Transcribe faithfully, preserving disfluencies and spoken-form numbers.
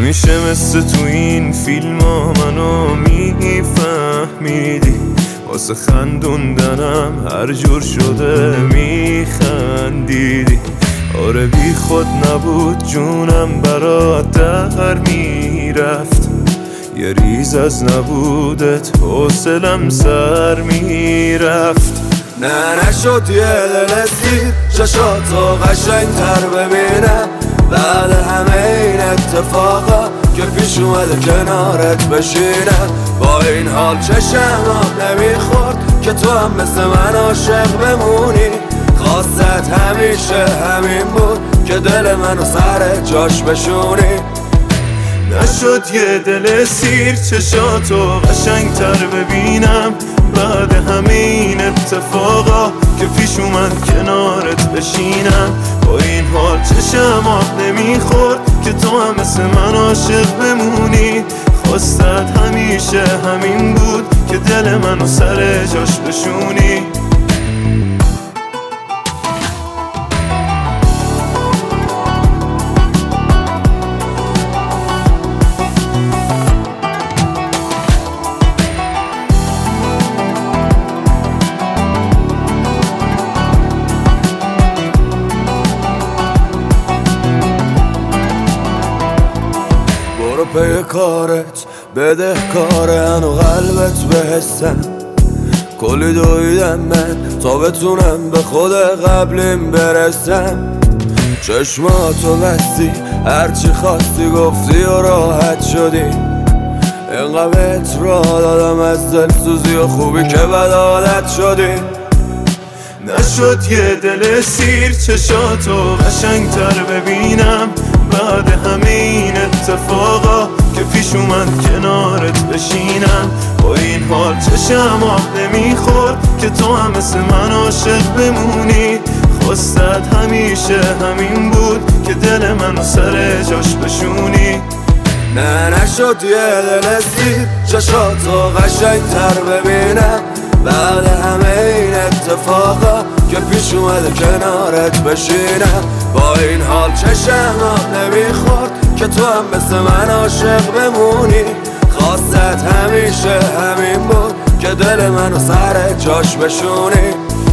نمیشه مثل تو این فیلم ها منو میفهمیدی، واسه خندوندنم هر جور شده میخندیدی. آره بی خود نبود جونم برات در میرفت، یه ریز از نبودت حوصلم سر میرفت. نه نشد یه دل سیر چشاتو قشنگ‌تر ببینم بعد همه این اتفاقا که پیش اومده کنارت بشینم. با این حال چشم آب نمیخورد که تو هم مثل من عاشق بمونی. خواستت همیشه همین بود که دل منو سر جاش بشونی. نشد یه دل سیر چشاتو قشنگ‌تر ببینم بعد همه این اتفاقا که پیش اومد کنارت بشینم. با این حال چشم آب نمیخورد که تو هم مثل من عاشق بمونی. خواستت همیشه همین بود که دل منو سر جاش بشونی. برو پی کارت بده کار هنو قلبت بحسم. کلی دویدم من تا بتونم به خود قبلیم برسم. چشماتو بستی هرچی خواستی گفتی و راحت شدی. اینقدرت را دادم از دلسوزی و خوبی که بدالت شدی. نشد یه دل سیر چشاتو قشنگ‌تر ببینم بعد همه این اتفاقا که پیش اومد کنارت بشینم. با این حال چشم آب نمیخورد که تو هم مثل من عاشق بمونی. خواستت همیشه همین بود که دل منو سر جاش بشونی. نه نشد یه دل سیر چشاتو قشنگ‌تر ببینم بعد همه این اتفاقا که پیش اومده کنارت بشینم. با این حال چشم آب نمیخورد که تو هم مثل من عاشق بمونی. خواستت همیشه همین بود که دل منو سر جاش بشونی.